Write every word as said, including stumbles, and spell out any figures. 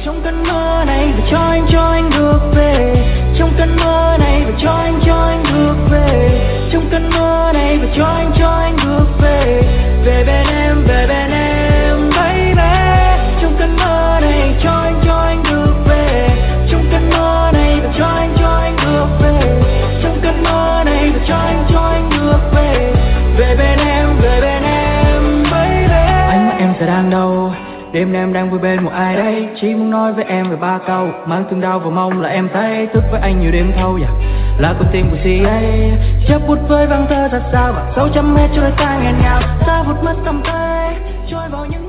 trong cơn mơ này và cho anh cho anh được về, trong cơn mơ này và cho anh cho anh được về, trong cơn mơ này và cho anh cho anh được về, về bên em về bên em baby, trong cơn mơ này cho anh cho anh được về, trong cơn mơ này và cho anh cho anh được về, trong cơn mơ này và cho anh cho anh được về, về bên em về bên em baby. Ánh mắt em giờ đang đâu, đêm nay em đang vui bên một ai đấy, chỉ muốn nói với em về ba câu, mang thương đau và mong là em thấy, thức với anh nhiều đêm thâu yeah. Là con tim của si ấy, chấp bút với vang thơ thật sao và dấu chấm hết cho đôi ta nghẹn ngào, xa vụt mất tầm tay, trôi vào những